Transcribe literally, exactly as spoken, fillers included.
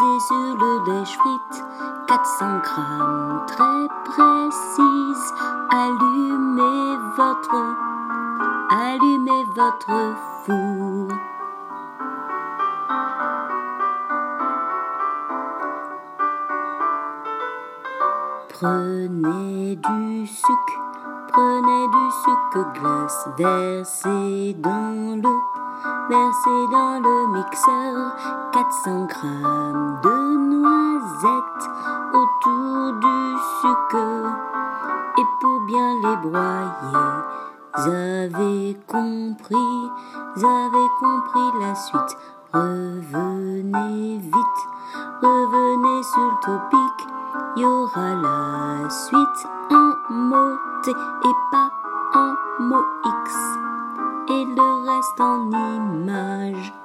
Pesez sur le lèche frites quatre cents grammes très précises. Allumez votre, allumez votre four. Prenez du sucre, prenez du sucre glace, versez dans le, versez dans le mixeur quatre cents grammes de noisettes autour du sucre. Et pour bien les broyer, vous avez compris, vous avez compris la suite. Revenez vite, revenez sur le topic. Il y aura la suite en mot T et pas en mot X, et le reste en image.